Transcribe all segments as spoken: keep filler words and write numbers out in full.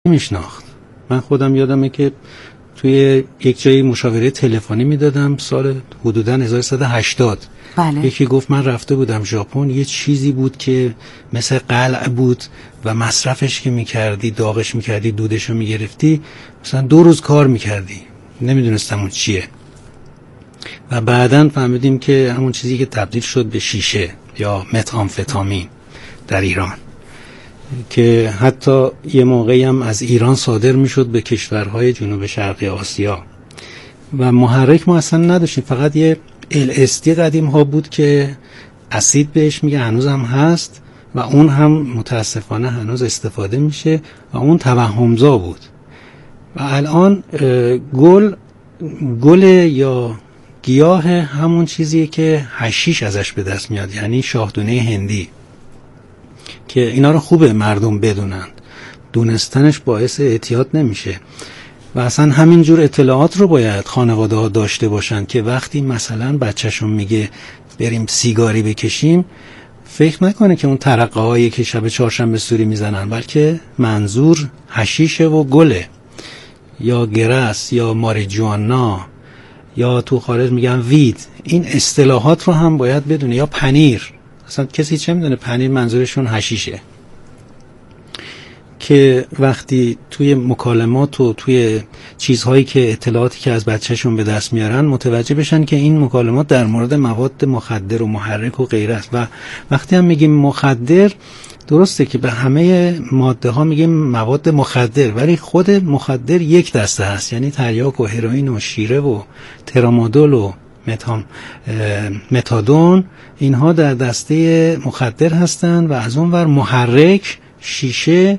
میشناخت. من خودم یادمه که توی یک جایی مشاوره تلفنی میدادم سال حدوداً هزار و سیصد و هشتاد. بله. یکی گفت من رفته بودم ژاپن، یه چیزی بود که مثل قلع بود و مصرفش که میکردی، داغش میکردی، دودشو میگرفتی، مثلا دو روز کار میکردی. نمیدونستم اون چیه و بعداً فهمیدیم که همون چیزی که تبدیل شد به شیشه یا متامفتامین در ایران، که حتی یه موقعی هم از ایران صادر میشد به کشورهای جنوب شرقی آسیا و محرک ما اصلا نداشتیم، فقط یه ال اس دی قدیم ها بود که اسید بهش میگه، هنوز هم هست و اون هم متاسفانه هنوز استفاده میشه و اون توهمزا بود. و الان گل گل یا گیاه همون چیزیه که حشیش ازش به دست میاد، یعنی شاهدونه هندی، که اینا رو خوبه مردم بدونند. دونستنش باعث اعتیاد نمیشه و اصلا همینجور اطلاعات رو باید خانواده ها داشته باشن که وقتی مثلا بچهشون میگه بریم سیگاری بکشیم، فکر نکنه که اون ترقه هایی که شب چهارشنبه سوری میزنن، بلکه منظور حشیشه و گله یا گرس یا ماریجوانا یا تو خارج میگن وید. این اصطلاحات رو هم باید بدونه. یا پنیر، اصلا کسی چه میدونه پنیر منظورشون حشیشه، که وقتی توی مکالمات و توی چیزهایی که اطلاعاتی که از بچهشون به دست میارن متوجه بشن که این مکالمات در مورد مواد مخدر و محرک و غیره است. و وقتی هم میگیم مخدر، درسته که به همه ماده ها میگیم مواد مخدر، ولی خود مخدر یک دسته هست، یعنی تریاک و هروئین و شیره و ترامادول و متام متادون، اینها در دسته مخدر هستند. و از اون ور محرک، شیشه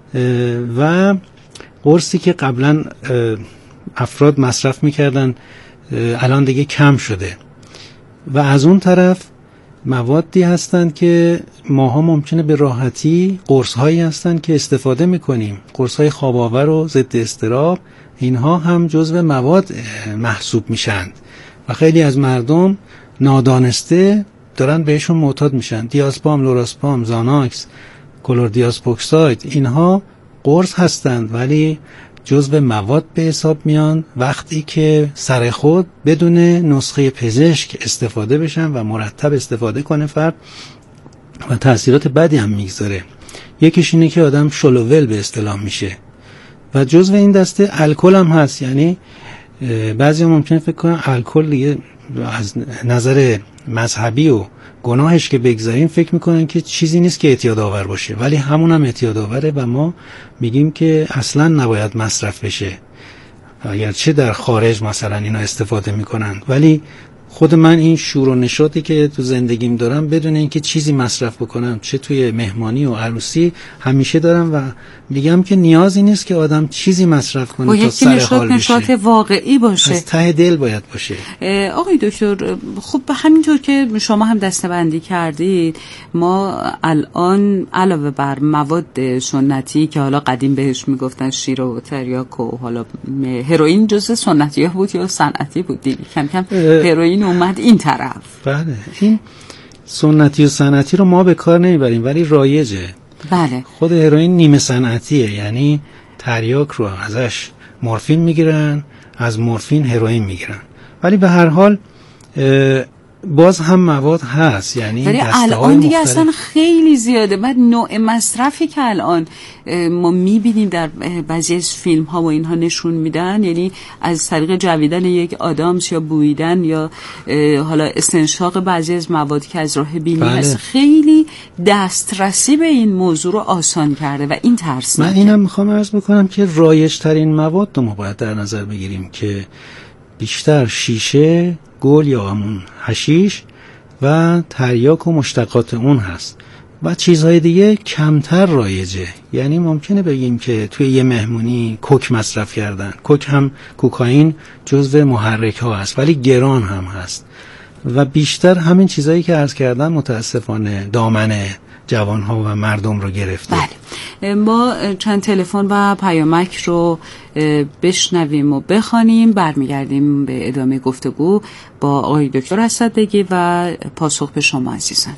و قرصی که قبلا افراد مصرف میکردن الان دیگه کم شده. و از اون طرف موادی هستند که ماها ممکنه به راحتی، قرص هایی هستند که استفاده میکنیم، قرص های خواب آور و ضد اضطراب، اینها هم جزو مواد محسوب میشن و خیلی از مردم نادانسته دارن بهشون معتاد میشن. دیازپام، لوراسپام، زاناکس، کلوردیازپوکساید، اینها قرص هستند ولی جزو مواد به حساب میان وقتی که سر خود بدون نسخه پزشک استفاده بشن و مرتب استفاده کنه فرد، و تأثیرات بدی هم میگذاره. یکیش اینه که آدم شلوول به اصطلاح میشه و جزو این دسته الکل هم هست. یعنی بعضی هم ممکنه فکر کنن الکل دیگه از نظر مذهبی و گناهش که بگذاریم فکر میکنن که چیزی نیست که اعتیاد آور باشه، ولی همون هم اعتیاد آوره و ما میگیم که اصلا نباید مصرف بشه، اگرچه در خارج مثلا اینا استفاده میکنن. ولی خود من این شور و نشاطی که تو زندگیم دارم بدون اینکه چیزی مصرف بکنم، چه توی مهمانی و عروسی، همیشه دارم و میگم که نیازی نیست که آدم چیزی مصرف کنه تا سر حال بشه. نشاط واقعی باشه، از ته دل باید باشه. آقای دکتر، خب همینطور که شما هم دسته‌بندی کردید، ما الان علاوه بر مواد سنتی که حالا قدیم بهش میگفتن شیره و تریاک و حالا هروئین جزء سنتی بود یا صنعتی بود دیگه، کم کم هروئین اومد این طرف. بله، این سنتی و صنعتی رو ما به کار نمیبریم ولی رایجه. بله. خود هروئین نیمه صنعتیه، یعنی تریاک رو ازش مورفین میگیرن، از مورفین هروئین میگیرن، ولی به هر حال باز هم مواد هست. یعنی ولی الان دیگه اصلا خیلی زیاده. بعد نوع مصرفی که الان ما میبینیم در بعضی از فیلم ها و اینها نشون میدن، یعنی از طریق جویدن یک آدامس یا بویدن یا حالا استنشاق بعضی از موادی که از راه بینی بله. هست، خیلی دسترسی به این موضوع رو آسان کرده و این ترس من اینم میخوام عرض بکنم که رایج ترین مواد رو ما باید در نظر بگیریم که بیشتر شیشه، گل یا همون حشیش و تریاک و مشتقات اون هست و چیزهای دیگه کمتر رایجه. یعنی ممکنه بگیم که توی یه مهمونی کوک مصرف کردن، کوک هم کوکائین جزو محرک ها هست ولی گران هم هست و بیشتر همین چیزهایی که عرض کردم متاسفانه دامن جوان ها و مردم رو گرفته. بله، ما چند تلفن و پیامک رو بشنویم و بخوانیم، برمیگردیم به ادامه گفتگو با آقای دکتر اسدبگی و پاسخ به شما عزیزان.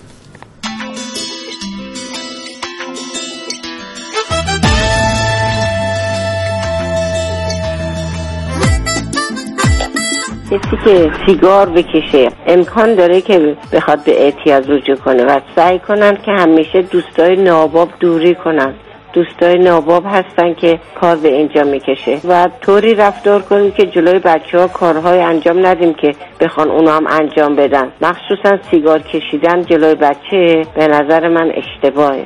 کسی که سیگار بکشه امکان داره که بخواد به اعتیاد رجوع کنه و سعی کنن که همیشه دوستای ناباب دوری کنن. دوستای ناباب هستن که کار به اینجا میکشه و طوری رفتار کنیم که جلوی بچه ها کارهای انجام ندیم که بخوان اونا هم انجام بدن. مخصوصا سیگار کشیدن جلوی بچه به نظر من اشتباهه.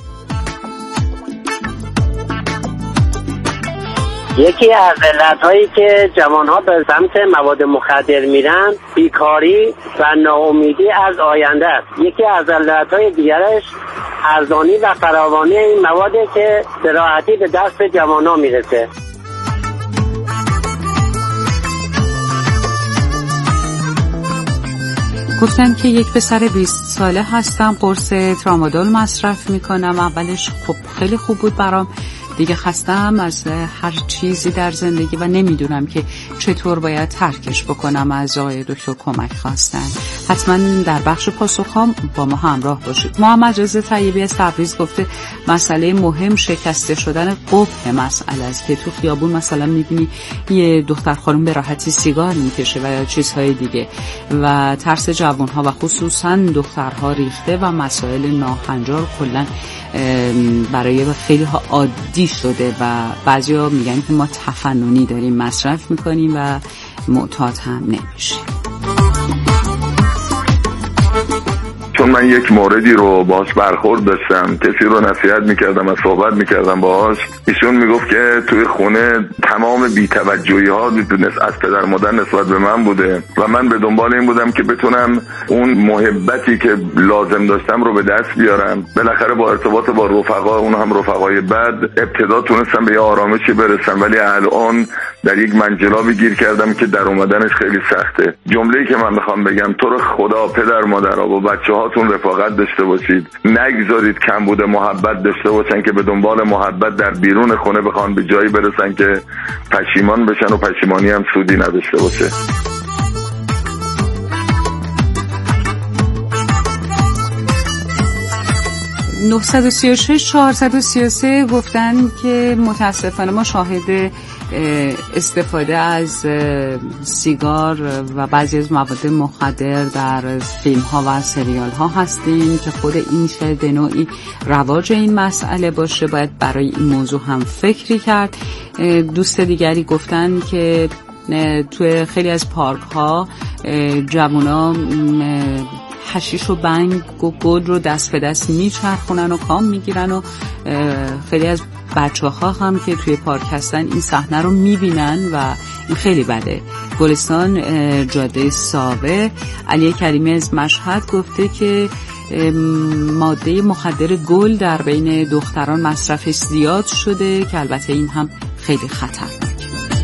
یکی از علتهایی که جوانها به سمت مواد مخدر میرن بیکاری و ناامیدی از آینده است. یکی از علتهای دیگرش ارزانی و فراوانی این مواده که به راحتی به دست جوانها میرسه. گفتن که یک پسر بیست ساله هستم، قرص ترامادول مصرف میکنم. اولش خب خیلی خوب بود برام، دیگه خستم از هر چیزی در زندگی و نمیدونم که چطور باید ترکش بکنم. از آقای دکتر کمک خواستن. حتما در بخش پاسخام با ما همراه باشید. محمد رضا طیبی از تبریز گفته مسئله مهم شکسته شدن قبح مسئله است که تو خیابون مثلا میبینی یه دختر خانم به راحتی سیگار میکشه و یا چیزهای دیگه و ترس جوانها و خصوصا دخترها ریخته و مسائل ناهنجار کلا برای خیلی ها عادی شده و بعضیا میگن که ما تفننی داریم مصرف میکنیم و معتاد هم نمیشیم. چون من یک موردی رو باهاش برخورد داشتم، کسی رو نصیحت میکردم و صحبت میکردم باهاش، ایشون میگفت که توی خونه تمام بی‌توجهی ها از پدر مادر نسبت به من بوده و من به دنبال این بودم که بتونم اون محبتی که لازم داشتم رو به دست بیارم. بالاخره با ارتباط با رفقا، اون هم رفقای بد، ابتدا تونستم به یه آرامشی برسم ولی الان در یک منجلابی گیر کردم که در اومدنش خیلی سخته. جمله‌ای که من میخوام بگم، تو رو خدا پدر مادرها با بچه‌هاتون رفاقت داشته باشید، نگذارید کمبود محبت داشته باشن که به دنبال محبت در بیرون خونه بخوان به جایی برسن که پشیمان بشن و پشیمانی هم سودی نداشته باشه. نه سه شش چهار سه سه گفتن که متاسفانه ما شاهد استفاده از سیگار و بعضی از مواد مخدر در فیلم ها و سریال ها هستیم که خود این شاید به نوعی رواج این مسئله باشه. باید برای این موضوع هم فکری کرد. دوست دیگری گفتن که توی خیلی از پارک ها جوونا حشیش و بنگ و گل رو دست به دست میچرخونن و کام میگیرن و خیلی از بچه ها هم که توی پارک هستن این صحنه رو میبینن و این خیلی بده. گلستان جاده ساوه علی کریمی از مشهد گفته که ماده مخدر گل در بین دختران مصرفش زیاد شده که البته این هم خیلی خطرناکه.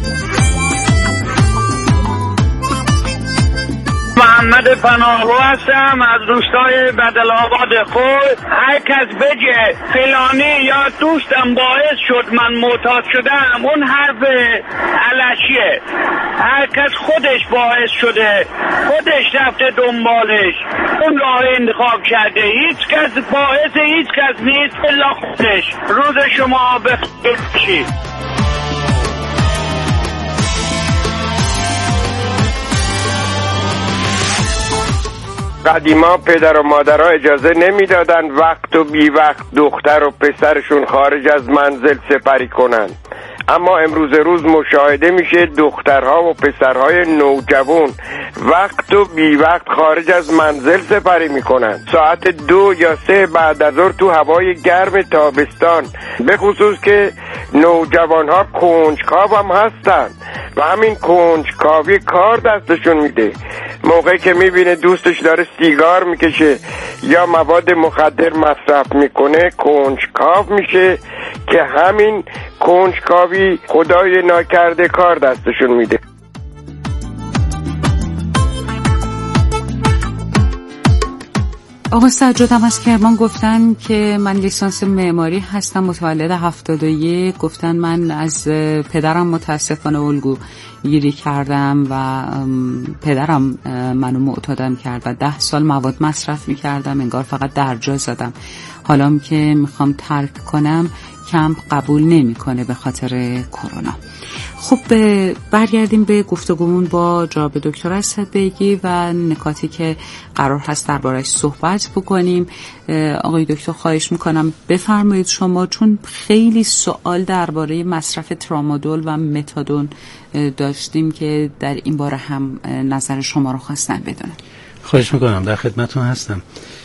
محمد پناهو هستم از روستای بدل‌آباد خود. هر کس بگه فلانی یا دوستم باعث شد من معتاد شدم، اون حرف علشیه. هر کس خودش باعث شده، خودش رفته دنبالش، اون راه انتخاب کرده. هیچ کس باعث هیچ کس نیست الا خودش. روز شما بخیر باشید. قدیما پدر و مادرها اجازه نمیدادن وقت و بی وقت دختر و پسرشون خارج از منزل سپری کنن، اما امروز روز مشاهده میشه دخترها و پسرهای نوجوان وقت و بی وقت خارج از منزل سپری میکنن. ساعت دو یا سه بعد از ظهر تو هوای گرم تابستان، به خصوص که نوجوانها کنجکاو هم هستن و همین کنجکاوی کار دستشون میده. موقعی که میبینه دوستش داره سیگار میکشه یا مواد مخدر مصرف میکنه کنجکاو میشه که همین کنجکاوی خدای ناکرده کار دستشون میده. آقا سجاد هم از کرمان گفتن که من لیسانس معماری هستم، متولد هفتاد و یک. گفتن من از پدرم متاسفانه الگو گیری کردم و پدرم منو معتادم کرد و ده سال مواد مصرف میکردم، انگار فقط درجا زدم. حالا که میخوام ترک کنم کمپ قبول نمیکنه به خاطر کرونا. خب برگردیم به گفتگومون با جناب دکتر اسدبیگی و نکاتی که قرار هست درباره‌اش صحبت بکنیم. آقای دکتر خواهش میکنم بفرمایید شما، چون خیلی سوال درباره مصرف ترامادول و متادون داشتیم که در این باره هم نظر شما رو خواستم بدونم. خواهش میکنم، در خدمتتون هستم.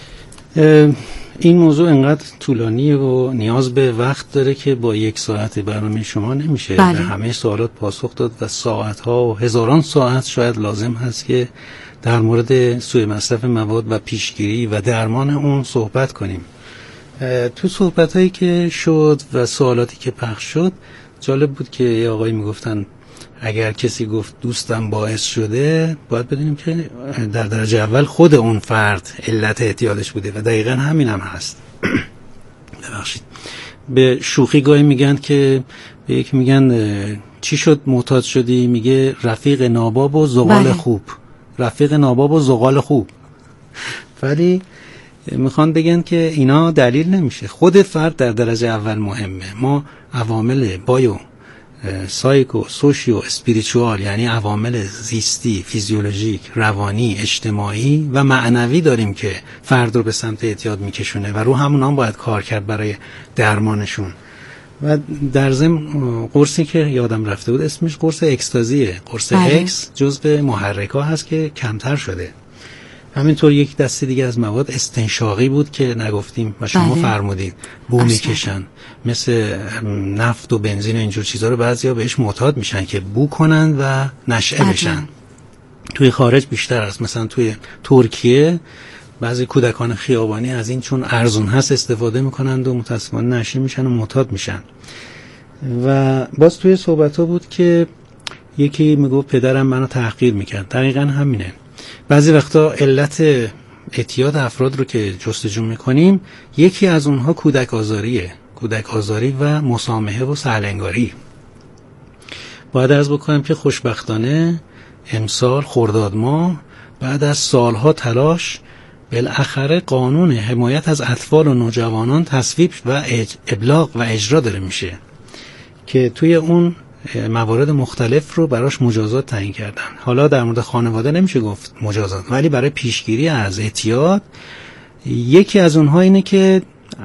این موضوع انقدر طولانی و نیاز به وقت داره که با یک ساعت برنامه شما نمیشه بله. به همه سوالات پاسخ داد و ساعتها و هزاران ساعت شاید لازم هست که در مورد سوء مصرف مواد و پیشگیری و درمان اون صحبت کنیم. تو صحبتایی که شد و سوالاتی که پخش شد جالب بود که یه آقایی میگفتن اگر کسی گفت دوستم باعث شده، باید بدونیم که در درجه اول خود اون فرد علت اعتیادش بوده و دقیقا همین هم هست. ببخشید. به شوخی گاهی میگن که به یک میگن چی شد معتاد شدی، میگه رفیق ناباب و زغال بله. خوب. رفیق ناباب و زغال خوب. ولی میخوان بگن که اینا دلیل نمیشه. خود فرد در درجه اول مهمه. ما عوامل بایو سایکو سوشیو اسپریچوال، یعنی عوامل زیستی، فیزیولوژیک، روانی، اجتماعی و معنوی داریم که فرد رو به سمت اعتیاد میکشونه و رو همون هم باید کار کرد برای درمانشون. و در ضمن قرصی که یادم رفته بود اسمش قرص اکستازیه. قرص بله. اکس جزو محرک‌ها هست که کمتر شده. همینطور یک دسته دیگه از مواد استنشاقی بود که نگفتیم و شما بله. فرمودید بو میکشن، مثل نفت و بنزین و اینجور چیزا رو بعضیا بهش معتاد میشن که بو کنن و نشعه بشن. توی خارج بیشتر است، مثلا توی ترکیه بعضی کودکان خیابانی از این چون ارزون هست استفاده میکنند و متاسفانه نشعه میشن و معتاد میشن. و باز توی صحبت‌ها بود که یکی میگفت پدرم منو تحقیر میکرد. دقیقاً همینه. بعضی وقتا علت اعتیاد افراد رو که جستجو میکنیم یکی از اونها کودک آزاریه، کودک آزاری و مسامحه و سهلنگاری. باید عرض بکنم که خوشبختانه امسال خرداد ماه بعد از سالها تلاش بالاخره قانون حمایت از اطفال و نوجوانان تصویب و ابلاغ و اجرا داره میشه که توی اون موارد مختلف رو براش مجازات تعیین کردن. حالا در مورد خانواده نمیشه گفت مجازات، ولی برای پیشگیری از اعتیاد یکی از اونها اینه که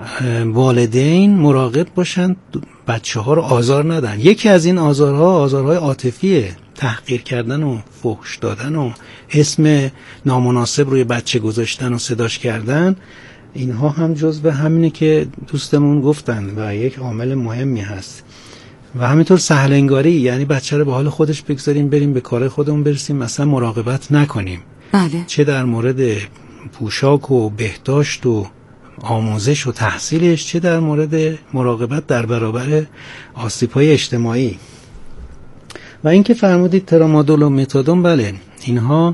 والدین مراقب باشن بچه ها رو آزار ندن. یکی از این آزارها آزارهای عاطفیه، تحقیر کردن و فحش دادن و اسم نامناسب روی بچه گذاشتن و صداش کردن. اینها هم جزو همینه که دوستمون گفتن و یک عامل مهمی هست. و همینطور سهلنگاری، یعنی بچه رو به حال خودش بگذاریم بریم به کار خودمون برسیم، مثلا مراقبت نکنیم. بله. چه در مورد پوشاک و بهداشت و آموزش و تحصیلش، چه در مورد مراقبت در برابر آسیب‌های اجتماعی. و اینکه فرمودید ترامادول و متادون، بله اینها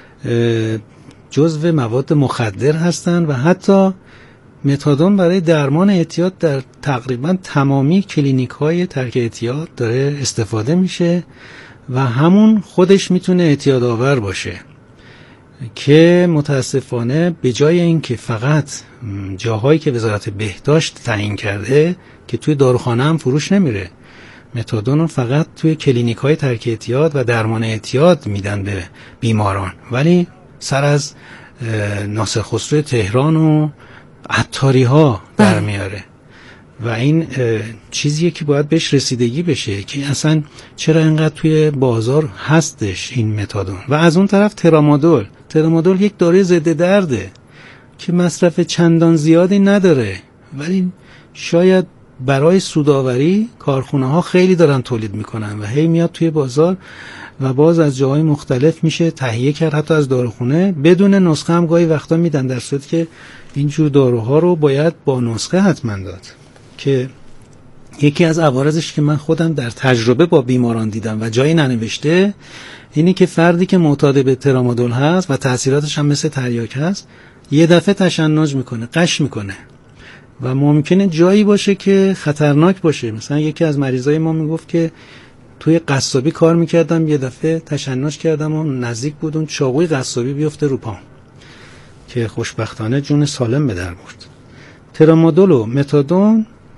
جزو مواد مخدر هستند و حتی متادون برای درمان اعتیاد در تقریبا تمامی کلینیک‌های ترک اعتیاد داره استفاده میشه و همون خودش میتونه اعتیاد آور باشه که متاسفانه به جای اینکه فقط جاهایی که وزارت بهداشت تعیین کرده که توی داروخانه هم فروش نمیره، متادون رو فقط توی کلینیک‌های ترک اعتیاد و درمان اعتیاد میدن به بیماران، ولی سر از ناصر خسرو تهران و عطاری ها در میاره و این چیزیه که باید بهش رسیدگی بشه که اصلا چرا اینقدر توی بازار هستش این متادون. و از اون طرف ترامادول، ترامادول یک داروی ضد درده که مصرف چندان زیادی نداره، ولی شاید برای سودآوری کارخونه ها خیلی دارن تولید میکنن و هی میاد توی بازار و باز از جاهای مختلف میشه تهیه کرد، حتی از داروخونه بدون نسخه هم گاهی وقتا میدن، در صورتی که اینجور داروها رو باید با نسخه حتما داد. که یکی از عوارضش که من خودم در تجربه با بیماران دیدم و جایی ننوشته اینی که فردی که معتاد به ترامادول هست و تاثیراتش هم مثل تریاک هست، یه دفعه تشنج میکنه، قش میکنه و ممکنه جایی باشه که خطرناک باشه. مثلا یکی از مریضای ما میگفت که توی قصابی کار میکردم، یه دفعه تشنج کردم و نزدیک بود اون چاقوی قصابی بیفته رو پام که خوشبختانه جون سالم به در برد. ترامادول و متادون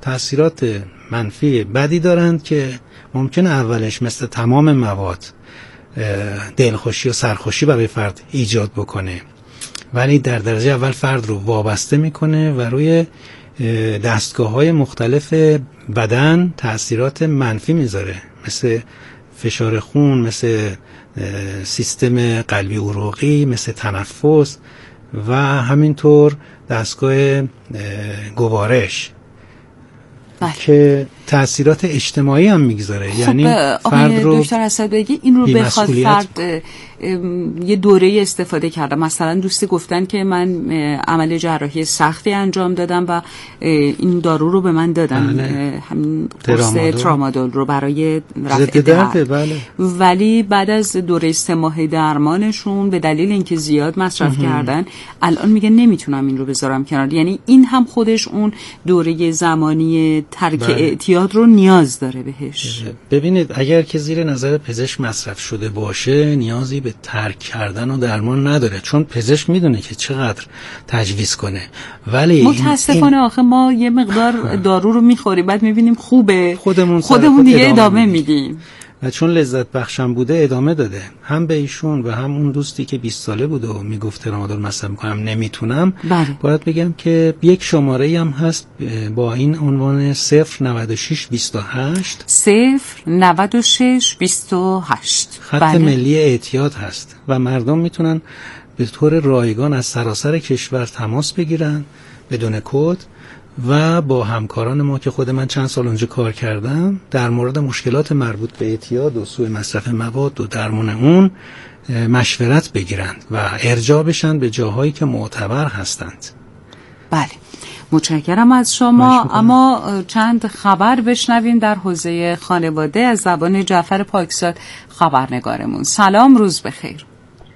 تأثیرات منفی بدی دارند که ممکنه اولش مثل تمام مواد دلخوشی و سرخوشی برای فرد ایجاد بکنه، ولی در درجه اول فرد رو وابسته میکنه و روی دستگاه‌های مختلف بدن تأثیرات منفی میذاره، مثل فشار خون، مثل سیستم قلبی عروقی، مثل تنفس و همینطور دستگاه گوارش که تأثیرات اجتماعی هم میگذاره. خب یعنی فرد رو دکتر اسدبگی این رو بخواد فرد یه دوره استفاده کرده، مثلا دوستی گفتن که من عمل جراحی سختی انجام دادم و این دارو رو به من دادن، همین قرص ترامادول رو برای رفع درد، بله. ولی بعد از دوره سه ماهه درمانشون به دلیل اینکه زیاد مصرف کردن الان میگه نمیتونم این رو بذارم کنار. یعنی این هم خودش اون دوره زمانی ترک بله. اعتیاد رو نیاز داره بهش. ببینید اگر که زیر نظر پزشک مصرف شده باشه نیازی به ترک کردن و درمان نداره، چون پزشک میدونه که چقدر تجویز کنه. ولی متاسفانه این... آخه ما یه مقدار دارو رو میخوریم بعد میبینیم خوبه خودمون, خودمون دیگه ادامه, ادامه میدیم و چون لذت بخشم بوده ادامه داده. هم به ایشون و هم اون دوستی که بیست ساله بوده و میگفت ترامادول مصرف میکنم نمیتونم، بله. باید بگم که یک شماره هم هست با این عنوان صفر نود و شش بیست و هشت صفر نود و شش بیست و هشت خط بله. ملی اعتیاد هست و مردم میتونن به طور رایگان از سراسر کشور تماس بگیرن بدون کد و با همکاران ما که خود من چند سال اونجا کار کردم در مورد مشکلات مربوط به اعتیاد و سوء مصرف مواد و درمان اون مشورت بگیرند و ارجاع بشن به جاهایی که معتبر هستند. بله، متشکرم از شما. اما چند خبر بشنویم در حوزه خانواده از زبان جعفر پاکزاد خبرنگارمون. سلام، روز بخیر.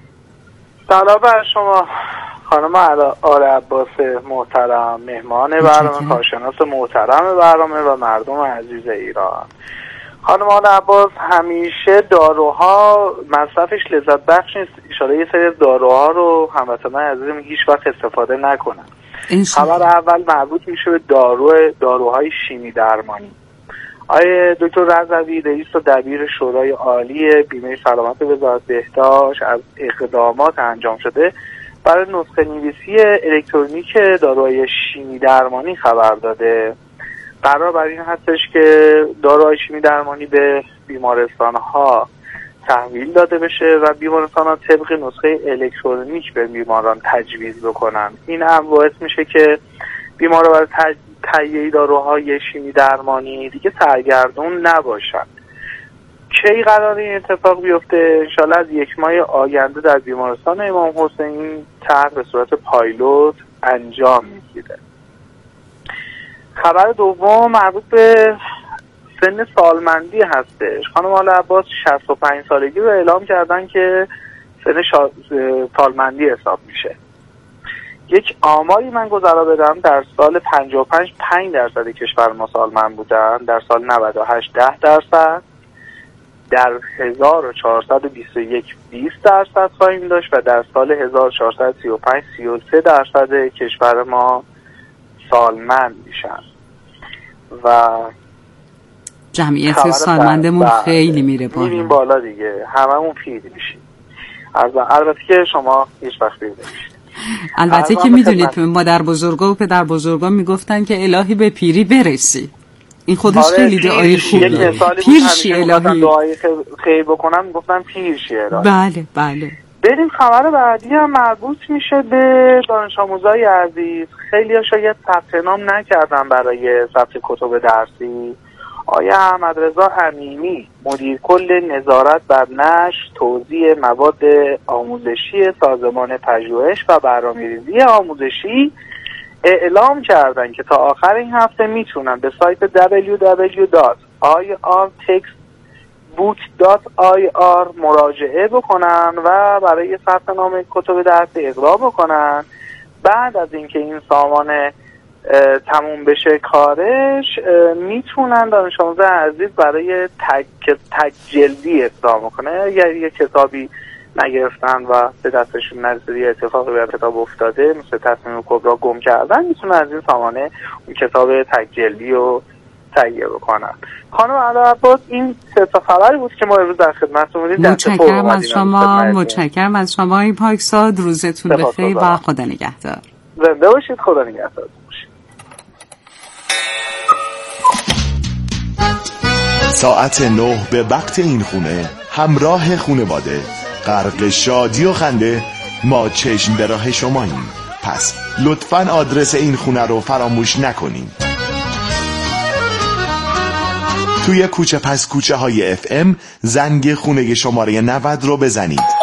سلام بر شما خانم آل عباس محترم، مهمان برنامه، کارشناس محترم برنامه و مردم عزیز ایران. خانم آل عباس، همیشه داروها مصرفش لذت بخش نیست، اشاره یه سری داروها رو هموطنان عزیزم هیچ وقت استفاده نکنن. خبر اول مربوط میشه به دارو داروهای شیمی درمانی. آقای دکتر رضوی رئیس و دبیر شورای عالی بیمه سلامت وزارت بهداشت از اقدامات انجام شده برای نسخه نویسی الکترونیک داروهای شیمی درمانی خبر داده. قرار بر این هستش که داروهای شیمی درمانی به بیمارستان‌ها تحویل داده بشه و بیمارستان‌ها طبق نسخه الکترونیک به بیماران تجویز بکنن. این هم باعث میشه که بیماران برای تج... تهیه داروهای شیمی درمانی دیگه سرگردون نباشن. کی قرار این اتفاق بیفته؟ انشالله از یک ماه آینده در بیمارستان امام حسین طرح به صورت پایلوت انجام میگیره. خبر دوم مربوط به سن سالمندی هستش. خانم آل عباس شصت و پنج سالگی رو اعلام کردن که سن شا... سالمندی حساب میشه. یک آماری من گذرا بدم، در سال پنجاه و پنج پنج درصد کشور ما سالمند بودن، در سال نود و هشت ده درصد، در هزار و چهارصد و بیست و یک بیست درصد خواهیم داشت و در سال هزار و چهارصد و سی و پنج سی و سه درصد کشور ما سالمند میشن و جمعیت سالمندمون خیلی میره بالا. میریم بالا دیگه، هممون پیر میشیم. البته که شما هیچ وقت پیر نمیشید. البته که میدونید مادر بزرگا و پدر بزرگا میگفتن که الهی به پیری برسی. این خودش آره خیلی دعای خوبیه. پیر شی الهی. دعای خیر بکنم میگفتن پیر شی الهی. بله بله. بریم خبر بعدی هم مربوط میشه به دانش آموزای عزیز. خیلی ها شاید ثبت نام نکردن برای ثبت کتب درسی. آیا احمدرضا امینی مدیر کل نظارت بر نشر توزیع مواد آموزشی سازمان پژوهش و برنامه‌ریزی آموزشی اعلام کردن که تا آخر این هفته میتونن به سایت دبلیو دبلیو دبلیو دات آی آر تکست بوک دات آی آر مراجعه بکنن و برای ثبت نام کتب درسی اقدام بکنن. بعد از اینکه این سامان تموم بشه کارش، میتونن دانش آموز عزیز برای تک تک جلدی اقدام کنه. اگر یه کتابی نگرفتن و به دستشون نرسید یه اتفاقی بر کتاب افتاده مثل تصمیم کبرا گم کردن، میتونن از این سامانه اون کتاب تک‌جلدی رو تهیه بکنن. خانم علا عباس، این سه تا خبری بود که ما امروز در خدمتتون بودیم. متشکرم از شما، متشکرم از شما آقای پاکزاد. روزتون بخیر و خدا نگهدار. زنده باشید، خدا نگهدار. ساعت نه به وقت این خونه، همراه خانواده، غرق شادی و خنده، ما چشم به راه شماییم. پس لطفاً آدرس این خونه رو فراموش نکنین. توی کوچه پس کوچه های اف ام زنگ خونه شماره نود رو بزنید.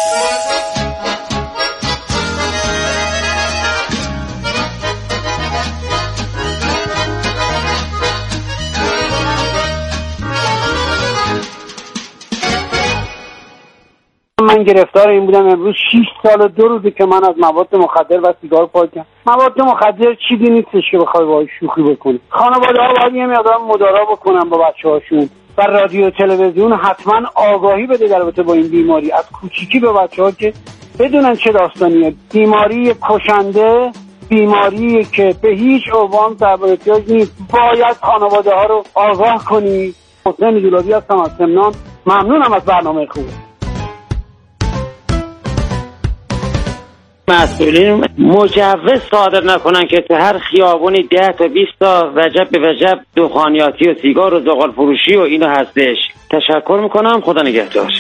من گرفتار این بودم امروز شش سال و دو روزه که من از مواد مخدر و سیگار پاکم. مواد مخدر چیزی نیستش که بخوای باهاش شوخی بکنی. خانواده‌ها باید یه مقدار مدارا بکنن با بچه‌هاشون و رادیو و تلویزیون حتما آگاهی بده در رابطه با این بیماری، از کوچیکی به بچه‌ها که بدونن چه داستانیه. بیماری کشنده، بیماری که به هیچ عنوان صبر احتیاج نیست. باید خانواده‌ها رو آگاه کنی. حسین دولابی هستم از سمنان. ممنونم از برنامه خوب. مسئولین مجوز صادر نکنن که تو هر خیابونی ده تا بیست تا وجب به وجب دخانیاتی و سیگار و زغال فروشی و اینو هستش. تشکر میکنم، خدا نگهدار.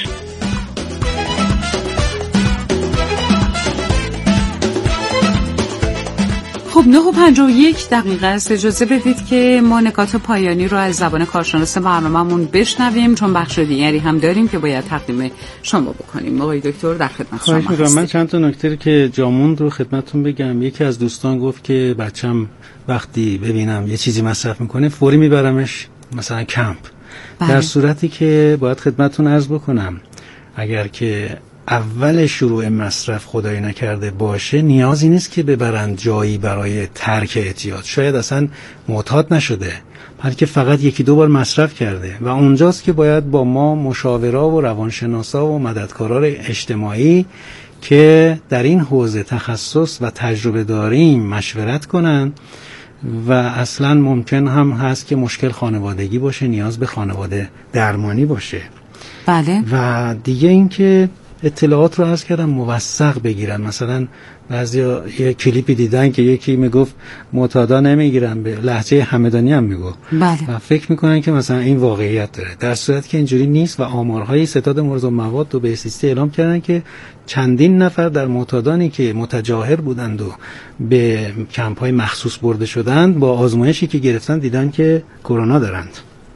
خب نه و پنجاه و یک دقیقه است. اجازه بدید که ما نکات پایانی رو از زبان کارشناس برنامه‌مون بشنویم، چون بخش دیگری هم داریم که باید تقدیم شما بکنیم. آقای دکتر در خدمت شما هستیم. من چند تا نکته که جاموند رو خدمتتون بگم. یکی از دوستان گفت که بچم وقتی ببینم یه چیزی مصرف میکنه فوری میبرمش مثلا کمپ. بله. در صورتی که باید خدمتتون عرض بکنم اگر که اول شروع مصرف خدای نکرده باشه نیازی نیست که ببرن جایی برای ترک اعتیاد. شاید اصلا معتاد نشده، بلکه فقط یکی دو بار مصرف کرده و اونجاست که باید با ما مشاورا و روانشناسا و مددکاران اجتماعی که در این حوزه تخصص و تجربه داریم مشورت کنن و اصلا ممکن هم هست که مشکل خانوادگی باشه، نیاز به خانواده درمانی باشه. بله. و دیگه این که اطلاعات رو عرض کردم موثق بگیرن. مثلا بعضیا یه کلیپی دیدن که یکی میگفت معتادا نمیگیرن، به لهجه همدانی هم میگفت. بله. و فکر میکنن که مثلا این واقعیت داره، در صورتی که اینجوری نیست و آمارهای ستاد مرز و مواد رو به سیستی اعلام کردن که چندین نفر در معتادانی که متجاهر بودند و به کمپ‌های مخصوص برده شدند با آزمایشی که گرفتن دیدن که کرونا دارند.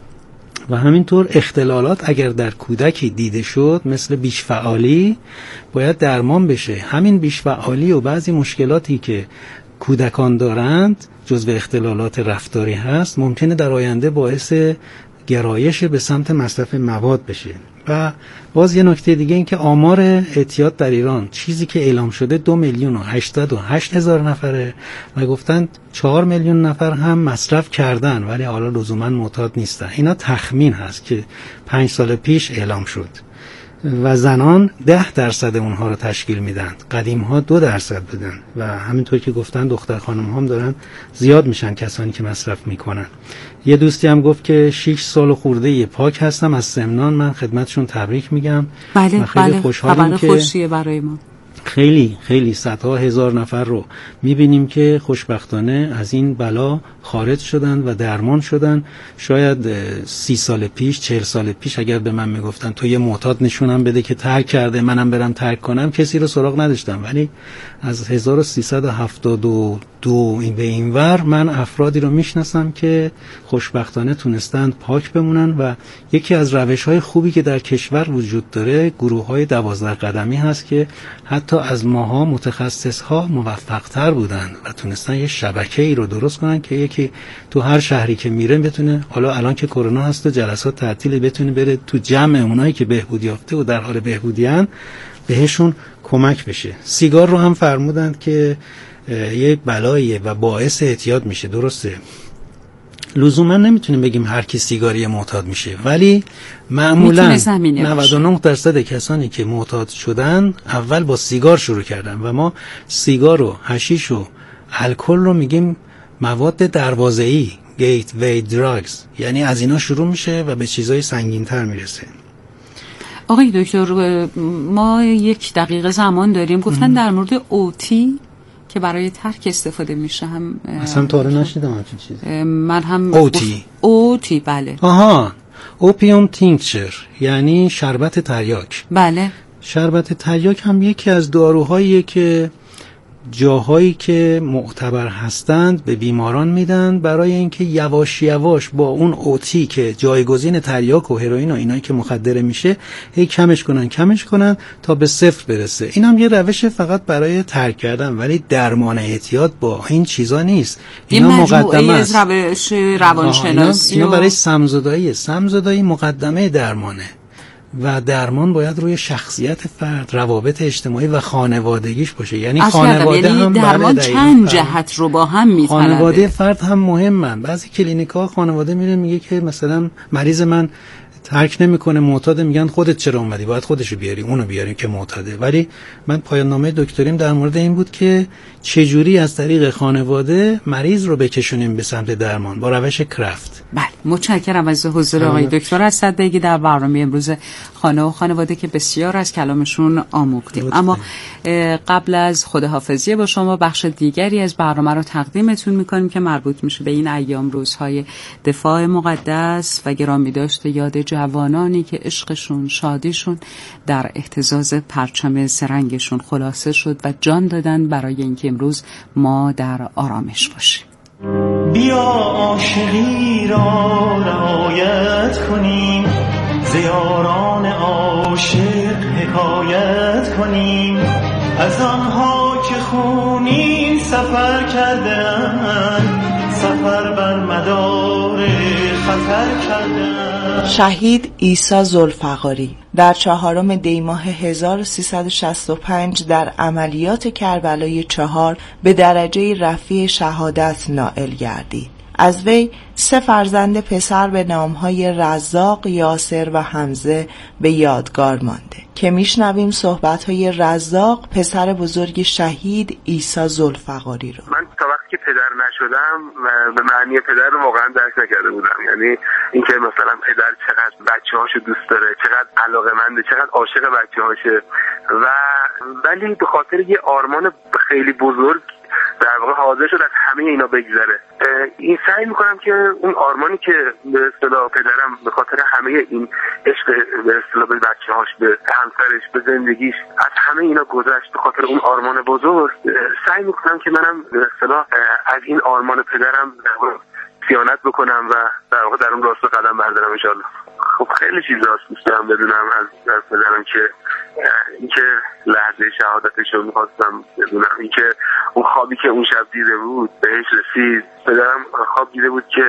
و همینطور اختلالات اگر در کودکی دیده شد مثل بیش‌فعالی باید درمان بشه. همین بیش‌فعالی و بعضی مشکلاتی که کودکان دارند جزو اختلالات رفتاری هست، ممکنه در آینده باعث گرایش به سمت مصرف مواد بشه. و باز یه نکته دیگه این که آمار اعتیاد در ایران چیزی که اعلام شده دو میلیون و هشتصد و هشت هزار نفره و گفتن چهار میلیون نفر هم مصرف کردن ولی حالا لزوما معتاد نیستن. اینا تخمین هست که پنج سال پیش اعلام شد و زنان ده درصد اونها رو تشکیل میدن، قدیم ها دو درصد بودن و همینطور که گفتن دختر خانم هم دارن زیاد میشن کسانی که مصرف میکنن. یه دوستی هم گفت که شش سال خورده یه پاک هستم از سمنان، من خدمتشون تبریک میگم. بله خیلی بله خوشحالیم که خوشیه برای ما. خیلی خیلی صدها هزار نفر رو میبینیم که خوشبختانه از این بلا خارج شدن و درمان شدن. شاید سی سال پیش چهل سال پیش اگر به من میگفتن تو یه معتاد نشونم بده که ترک کرده منم برم ترک کنم کسی رو سراغ نداشتم، ولی از هزار و سیصد و هفتاد و دو این به این ور من افرادی رو میشناسم که خوشبختانه تونستند پاک بمونن و یکی از روش‌های خوبی که در کشور وجود داره گروه‌های دوازده قدمی هست که حتی از ماها متخصص‌ها موفق‌تر بودن و تونستن یه شبکه‌ای رو درست کنن که یکی تو هر شهری که میره بتونه، حالا الان که کرونا هست و جلسات تعطیل، بتونه بره تو جمع اونایی که بهبود یافته و در حال بهبودیان بهشون کمک بشه. سیگار رو هم فرمودند که یه بلاییه و باعث اعتیاد میشه، درسته، لزوما نمیتونیم بگیم هر کی سیگاری معتاد میشه، ولی معمولا نود و نه درصد کسانی که معتاد شدن اول با سیگار شروع کردن و ما سیگار و حشیش و الکل رو میگیم مواد دروازه‌ای، گیت وی دراگز، یعنی از اینا شروع میشه و به چیزای سنگین‌تر میرسه. آقای دکتر ما یک دقیقه زمان داریم، گفتن ام. در مورد اوتی که برای ترک استفاده میشه هم اصلا تا الان نشیدم همچین چیزی. من هم اوتی اوتی بله. آها، اوپیوم تینکچر یعنی شربت تریاک. بله. شربت تریاک هم یکی از داروهاییه که جاهایی که معتبر هستند به بیماران میدن برای اینکه یواش یواش با اون اوتی که جایگزین تریاک و هروئین و اینایی که مخدر میشه هی کمش کنن کمش کنن تا به صفر برسه. این هم یه روش فقط برای ترک کردن، ولی درمان اعتیاد با این چیزا نیست. اینا مقدمه است. این روش روانشناسی اینا, اینا برای سمزدایی سمزدایی مقدمه درمانه و درمان باید روی شخصیت فرد، روابط اجتماعی و خانوادگیش باشه. یعنی خانواده یعنی هم درمان چند جهت رو با هم میطلبه. خانواده فرد هم مهمن. بعضی کلینیک‌ها خانواده میره میگه که مثلا مریض من ترک نمیکنه، معتاده، میگن خودت چرا اومدی، باید خودشو بیاری، اونو بیاری که معتاده. ولی من پایان نامه دکتریم در مورد این بود که چجوری از طریق خانواده مریض رو بکشونیم به سمت درمان با روش کرافت. بله، متشکرم از حضور آقای دکتر اسدبگی در برنامه امروز خانه و خانواده که بسیار از کلامشون آموختیم. اما قبل از خداحافظی با شما بخش دیگری از برنامه رو تقدیمتون میکنیم که مربوط میشه به این ایام، روزهای دفاع مقدس و گرامی داشته یاد جوانانی که عشقشون، شادیشون در اهتزاز پرچم سرنگشون خلاصه شد و جان دادن برای اینکه امروز ما در آرامش باشیم. بیا عاشقی را رعایت کنیم، زیاران عاشق حکایت کنیم، از آنها که خونین سفر کردن، سفر بر مدار خطر کردن. شهید عیسی ذوالفقاری در چهارم دی ماه هزار و سیصد و شصت و پنج در عملیات کربلای چهار به درجه رفیع شهادت نائل گردید. از وی سه فرزند پسر به نامهای رزاق، یاسر و حمزه به یادگار مانده که میشنویم صحبت‌های رزاق، پسر بزرگ شهید عیسی ذوالفقاری رو. من تا وقتی که پدر نشدم و به معنی پدر رو واقعا درک نکرده بودم. یعنی اینکه مثلا پدر چقدر بچه‌هاشو دوست داره، چقدر علاقه‌منده، چقدر عاشق بچه‌هاشه، و ولی به خاطر یه آرمان خیلی بزرگ در واقع حاضر شد از همه اینا بگذره. این سعی میکنم که اون آرمانی که به اصطلاح پدرم به خاطر همه این عشق به اصطلاح به بچه‌هاش، به همسرش، به زندگیش، از همه اینا گذشت، به خاطر اون آرمان بزرگ سعی میکنم که منم به اصطلاح از این آرمان پدرم صیانت بکنم و در واقع در اون راستا قدم بردارم ان شاءالله. خب خیلی چیزاست دوست دارم بدونم از در پدرم، که اینکه لحظه شهادتش رو میخواستم بدونم، اینکه اون خوابی که اون شب دیده بود بهش رسید. پدرم خواب دیده بود که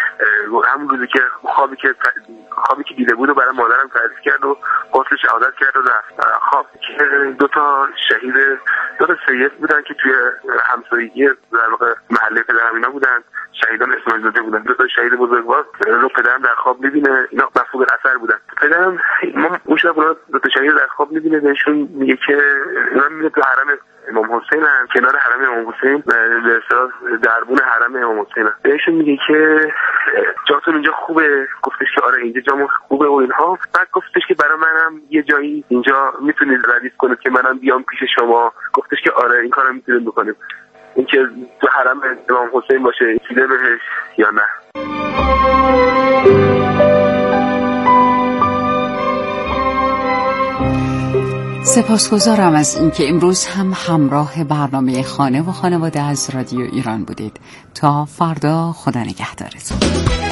همون روزی که خوابی که خوابی که دیده بود و برای مادرم تعریف کرد و قسل شهادت کرد و رفت. خواب که دو تا شهید، دو تا سید بودن که توی همسایگی در واقع محله پدرم اینا بودن، شهیدان اسماعیل زاده بودن. دو تا شهید بزرگوار رو پدرم در خواب می‌بینه، اینا مفقود الاثر بودن. پدرم ما اون شب دو تا شهید در خواب می‌بینه، بهشون میگه که اینا میره تو حرم امام حسین هم، کنار حرم امام حسین به اصطلاح دربون حرم امام حسین هم. بهشون میگه که جاتون اینجا خوبه. گفتش که آره اینجا جامون خوبه و اینها. بعد گفتش که برای منم یه جایی اینجا میتونید ردیف کنید که منم بیام پیش شما. گفتش که آره این کارو میتونید بکنید، اینکه تو حرم امام حسین باشه چیده بهش یا نه. سپاسگزارم از اینکه امروز هم همراه برنامه خانه و خانواده از رادیو ایران بودید. تا فردا، خدا نگهدارتون.